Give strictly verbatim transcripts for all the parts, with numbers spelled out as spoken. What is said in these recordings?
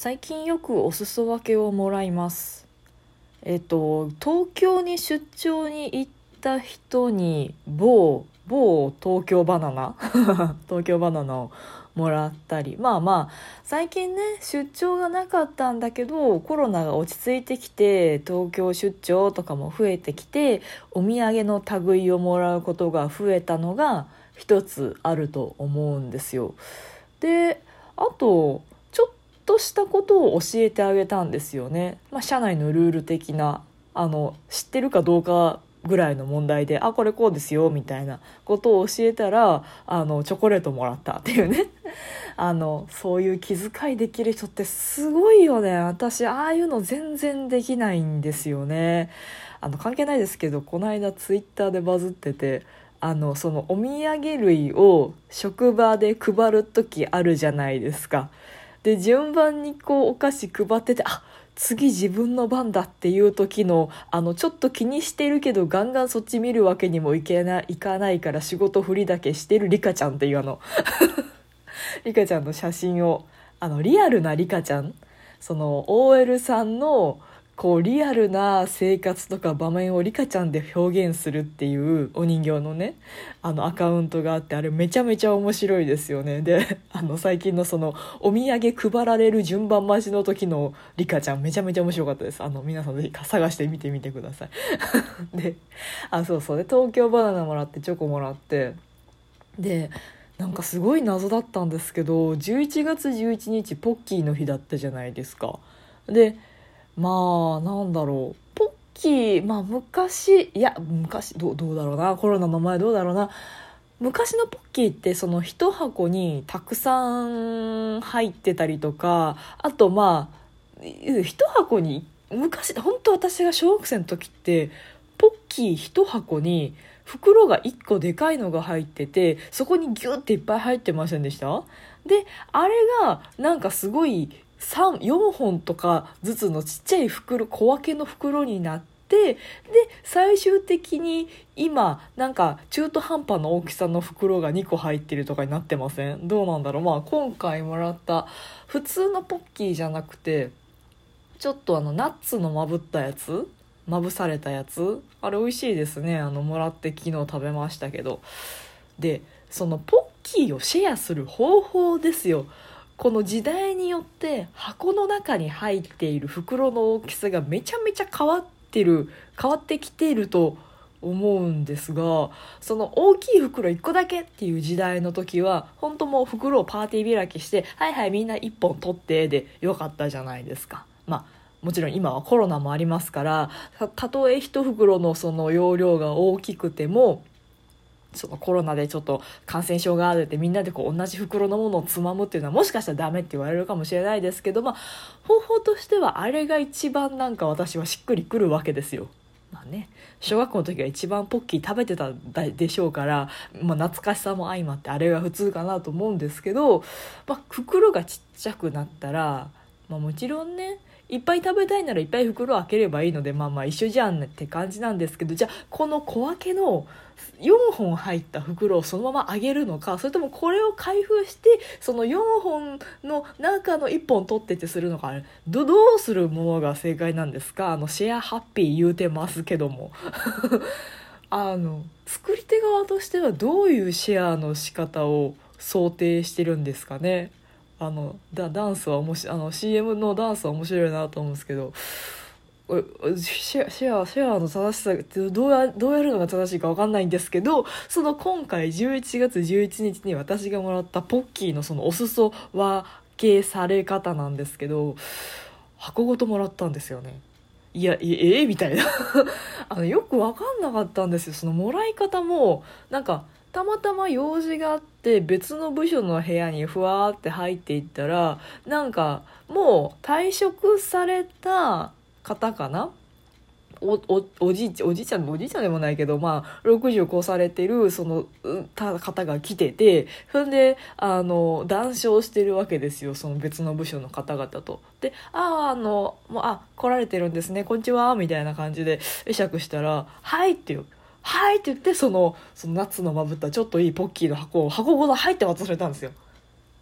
最近よくお裾分けをもらいます。えっと東京に出張に行った人に某某東京バナナ東京バナナをもらったり、まあまあ最近ね出張がなかったんだけど、コロナが落ち着いてきて東京出張とかも増えてきて、お土産の類をもらうことが増えたのが一つあると思うんですよ。で、あとちょっとしたことを教えてあげたんですよね。まあ、社内のルール的な、あの知ってるかどうかぐらいの問題で、あこれこうですよみたいなことを教えたら、あのチョコレートもらったっていうねあのそういう気遣いできる人ってすごいよね。私ああいうの全然できないんですよね。あの関係ないですけど、この間ツイッターでバズってて、あのそのお土産類を職場で配る時あるじゃないですか。で順番にこうお菓子配ってて、あ次自分の番だっていう時の、あのちょっと気にしてるけどガンガンそっち見るわけにもいけないいかないから仕事振りだけしてるリカちゃんっていう、あのリカちゃんの写真を、あのリアルなリカちゃん、その オーエル さんのこうリアルな生活とか場面をリカちゃんで表現するっていうお人形のね、あのアカウントがあって、あれめちゃめちゃ面白いですよね。で、あの最近のそのお土産配られる順番待ちの時のリカちゃんめちゃめちゃ面白かったです。あの皆さんぜひ探してみてみてくださいで、あそうそうで東京バナナもらってチョコもらって、でなんかすごい謎だったんですけど、じゅういちがつじゅういちにちポッキーの日だったじゃないですか。でまあなんだろう、ポッキー、まあ昔、いや昔どう、どうだろうな、コロナの前どうだろうな、昔のポッキーってその一箱にたくさん入ってたりとか、あとまあ一箱に、昔本当私が小学生の時ってポッキー一箱に袋がいっこでかいのが入ってて、そこにギュッていっぱい入ってませんでした？であれがなんかすごいさん、よんほんとかずつのちっちゃい袋、小分けの袋になって、で最終的に今なんか中途半端な大きさの袋がにこ入ってるとかになってません？どうなんだろう。まあ今回もらった普通のポッキーじゃなくて、ちょっとあのナッツのまぶったやつ、まぶされたやつ、あれ美味しいですね。あのもらって昨日食べましたけど。でそのポッキーをシェアする方法ですよ。この時代によって箱の中に入っている袋の大きさがめちゃめちゃ変わってる変わってきていると思うんですが、その大きい袋いっこだけっていう時代の時は本当もう袋をパーティー開きして、はいはいみんないっぽん取ってでよかったじゃないですか。まあもちろん今はコロナもありますから、た、たとえ一袋のその容量が大きくても、そのコロナでちょっと感染症があるってみんなでこう同じ袋のものをつまむっていうのはもしかしたらダメって言われるかもしれないですけど、まあ方法としてはあれが一番なんか私はしっくりくるわけですよ。まあね、小学校の時は一番ポッキー食べてたでしょうから、まあ、懐かしさも相まってあれが普通かなと思うんですけど、まあ、袋がちっちゃくなったら、まあ、もちろんねいっぱい食べたいならいっぱい袋を開ければいいので、まあまあ一緒じゃんって感じなんですけど、じゃあこの小分けのよんほん入った袋をそのままあげるのか、それともこれを開封してそのよんほんの中のいっぽん取ってってするのか、どどうするものが正解なんですか？あのシェアハッピー言うてますけどもあの作り手側としてはどういうシェアの仕方を想定してるんですかね。あの ダ, ダンスは面白い、あの シーエム のダンスは面白いなと思うんですけど、シェアシェアシェアの正しさってどうやどうやるのが正しいか分かんないんですけど、その今回じゅういちがつじゅういちにちに私がもらったポッキーのそのお裾分けされ方なんですけど、箱ごともらったんですよね。いやええみたいなあのよく分かんなかったんですよ。そのもらい方もなんかたまたま用事があって別の部署の部屋にふわーって入っていったら、なんかもう退職された方かな、お, お, おじいちゃんおじいちゃんおじいちゃんでもないけど、まあろくじゅう越されてるそのた方が来てて、それであの談笑してるわけですよ、その別の部署の方々と。で、あああのもうあ来られてるんですね、こんにちはみたいな感じで会釈したら、はいっていうはいって言って、そのそのナッツのまぶったちょっといいポッキーの箱を箱ごと入って渡されたんですよ。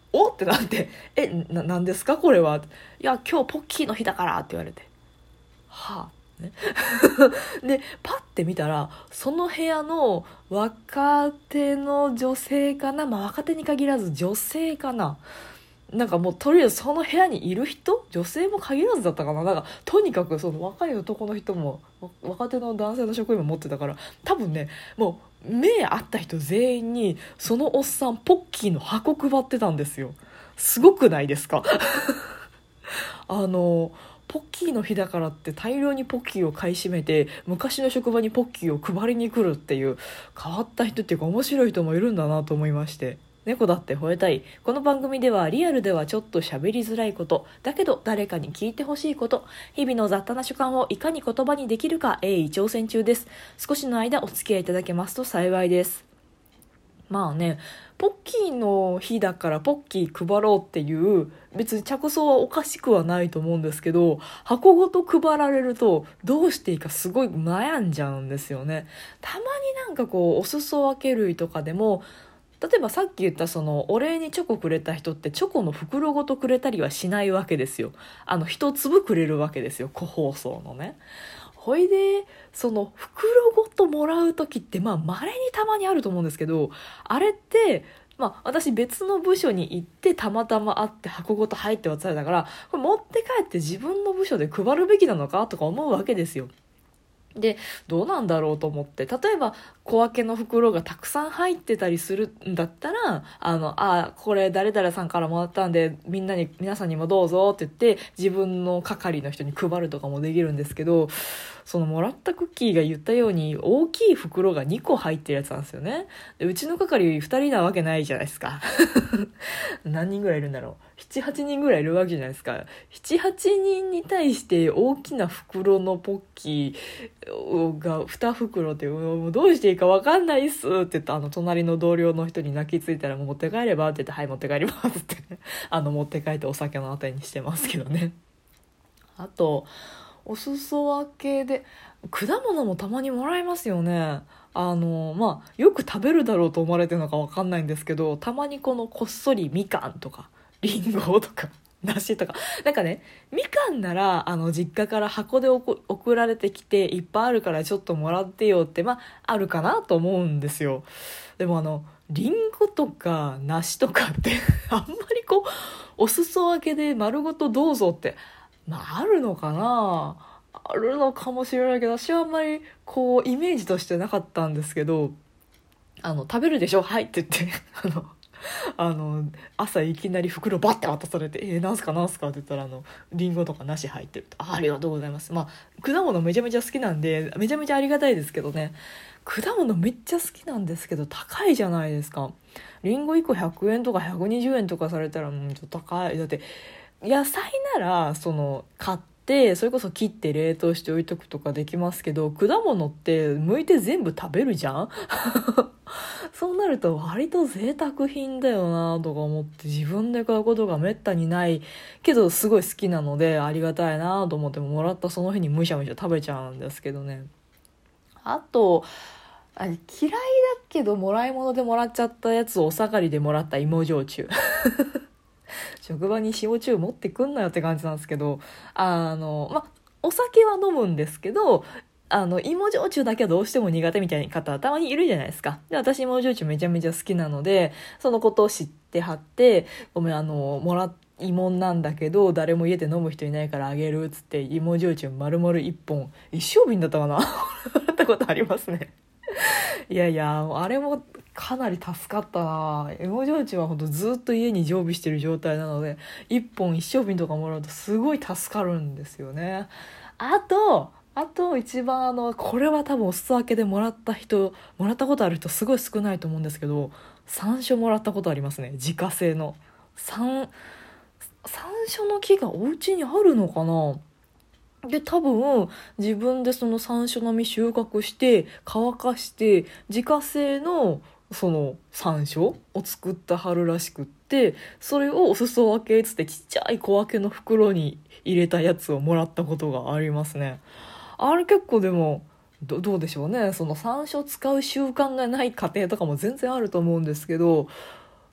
おってなって、えななんですかこれは。いや今日ポッキーの日だからって言われて、はあ、ね、でパッて見たらその部屋の若手の女性かな、まあ若手に限らず女性かな、なんかもうとりあえずその部屋にいる人、女性も限らずだったかな、なんかとにかくその若い男の人も若手の男性の職員も持ってたから、多分ねもう目合った人全員にそのおっさんポッキーの箱配ってたんですよ。すごくないですか？あのポッキーの日だからって大量にポッキーを買い占めて昔の職場にポッキーを配りに来るっていう変わった人っていうか面白い人もいるんだなと思いまして、猫だって吠えたい。この番組ではリアルではちょっと喋りづらいことだけど誰かに聞いてほしいこと、日々の雑多な所感をいかに言葉にできるか鋭意挑戦中です。少しの間お付き合いいただけますと幸いです。まあね、ポッキーの日だからポッキー配ろうっていう別に着想はおかしくはないと思うんですけど、箱ごと配られるとどうしていいかすごい悩んじゃうんですよね。たまになんかこうお裾分け類とかでも、例えばさっき言ったそのお礼にチョコくれた人ってチョコの袋ごとくれたりはしないわけですよ。あの一粒くれるわけですよ、個包装のね。ほいでその袋ごともらう時ってまあ稀にたまにあると思うんですけど、あれってまあ私別の部署に行ってたまたま会って箱ごと入って渡されたから、これ持って帰って自分の部署で配るべきなのかとか思うわけですよ。でどうなんだろうと思って、例えば小分けの袋がたくさん入ってたりするんだったら、あのあこれ誰々さんからもらったんでみんなに皆さんにもどうぞって言って自分の係の人に配るとかもできるんですけど、そのもらったクッキーが言ったように大きい袋がにこ入ってるやつなんですよね。でうちの係ふたりなわけないじゃないですか。何人ぐらいいるんだろう、ななはちにんぐらいいるわけじゃないですか。ななはちにんに対して大きな袋のポッキーがに袋ってもうどうしていいか分かんないっすって言ったあの隣の同僚の人に泣きついたら、もう持って帰ればって言って、はい持って帰りますって、ね、あの持って帰ってお酒のあてにしてますけどね。あとお裾分けで果物もたまにもらえますよね。あのまあよく食べるだろうと思われてるのか分かんないんですけど、たまにこのこっそりみかんとかりんごとか梨とか、なんかねみかんならあの実家から箱で送送られてきていっぱいあるからちょっともらってよってまああるかなと思うんですよ。でもあのりんごとか梨とかってあんまりこうお裾分けで丸ごとどうぞってまああるのかな、あるのかもしれないけど、私はあんまりこうイメージとしてなかったんですけど、あの食べるでしょはいって言ってあのあの朝いきなり袋バッて渡されて「えー、なんすかなんすか?」って言ったらあのリンゴとか梨入ってると、あありがとうございます。まあ果物めちゃめちゃ好きなんでめちゃめちゃありがたいですけどね。果物めっちゃ好きなんですけど高いじゃないですか。リンゴいっこひゃくえんとかひゃくにじゅうえんとかされたらもうちょっと高い。だって野菜ならその買ってそれこそ切って冷凍して置いとくとかできますけど、果物って剥いて全部食べるじゃん。そうなると割と贅沢品だよなとか思って自分で買うことがめったにないけどすごい好きなのでありがたいなと思ってもらったその日にむしゃむしゃ食べちゃうんですけどね。あとあれ嫌いだけどもらい物でもらっちゃったやつをお下がりでもらった芋焼酎。職場に焼酎持ってくんなよって感じなんですけど、あのまお酒は飲むんですけどあの芋焼酎だけはどうしても苦手みたいな方たまにいるじゃないですか。で私芋焼酎めちゃめちゃ好きなのでそのことを知ってはって、ごめんあのもらっ芋なんだけど誰も家で飲む人いないからあげるっつって芋焼酎丸々いっぽん一升瓶だったかな。もらったことありますね。いやいやあれもかなり助かったな。芋焼酎はほんとずっと家に常備してる状態なのでいっぽん一升瓶とかもらうとすごい助かるんですよね。あとあと一番あのこれは多分お裾分けでもらった人もらったことある人すごい少ないと思うんですけど、山椒もらったことありますね。自家製の山山椒の木がお家にあるのかな。で多分自分でその山椒の実収穫して乾かして自家製のその山椒を作ったはるらしくって、それをお裾分けつってちっちゃい小分けの袋に入れたやつをもらったことがありますね。あれ結構でも ど, どうでしょうね、その山椒使う習慣がない家庭とかも全然あると思うんですけど、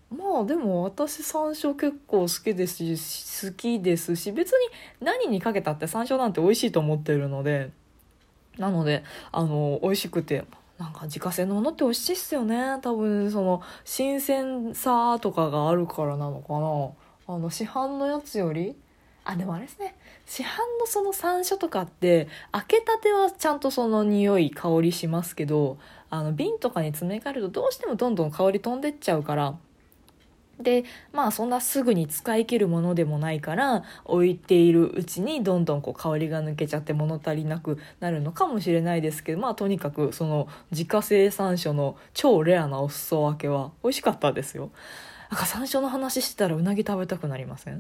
まあでも私山椒結構好きですし好きですし、別に何にかけたって山椒なんて美味しいと思ってるので、なのであの美味しくて、なんか自家製のものって美味しいっすよね。多分その新鮮さとかがあるからなのかな、あの市販のやつより。あ、でもあれですね、市販のその山椒とかって開けたてはちゃんとその匂い香りしますけど、あの瓶とかに詰め替えるとどうしてもどんどん香り飛んでっちゃうから、でまあそんなすぐに使い切るものでもないから、置いているうちにどんどんこう香りが抜けちゃって物足りなくなるのかもしれないですけど、まあとにかくその自家製山椒の超レアなお裾分けは美味しかったですよ。なんか山椒の話してたらうなぎ食べたくなりません？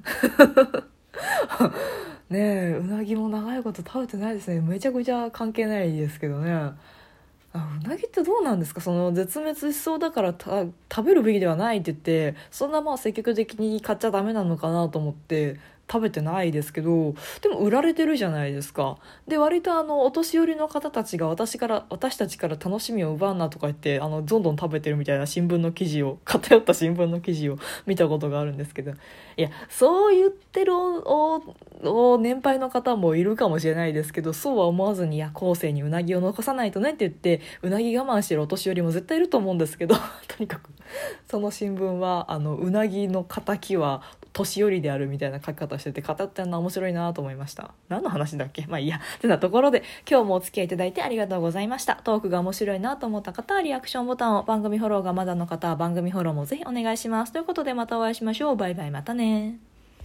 ねえ、うなぎも長いこと食べてないですね。めちゃくちゃ関係ないですけどね。あ、うなぎってどうなんですか？その絶滅しそうだからた食べるべきではないって言って、そんなまあ積極的に買っちゃダメなのかなと思って食べてないですけど、でも売られてるじゃないですか。で割とあのお年寄りの方たちが私から私たちから楽しみを奪うなとか言って、あのどんどん食べてるみたいな新聞の記事を偏った新聞の記事を見たことがあるんですけど、いやそう言ってるおおお年配の方もいるかもしれないですけど、そうは思わずに、いや後世にうなぎを残さないとねって言ってうなぎ我慢してるお年寄りも絶対いると思うんですけどとにかくその新聞はあのうなぎの敵は年寄りであるみたいな書き方してて、語ってるのは面白いなと思いました。何の話だっけ、まあいいや。てなところで今日もお付き合いいただいてありがとうございました。トークが面白いなと思った方はリアクションボタンを、番組フォローがまだの方は番組フォローもぜひお願いします。ということでまたお会いしましょう。バイバイ、またね。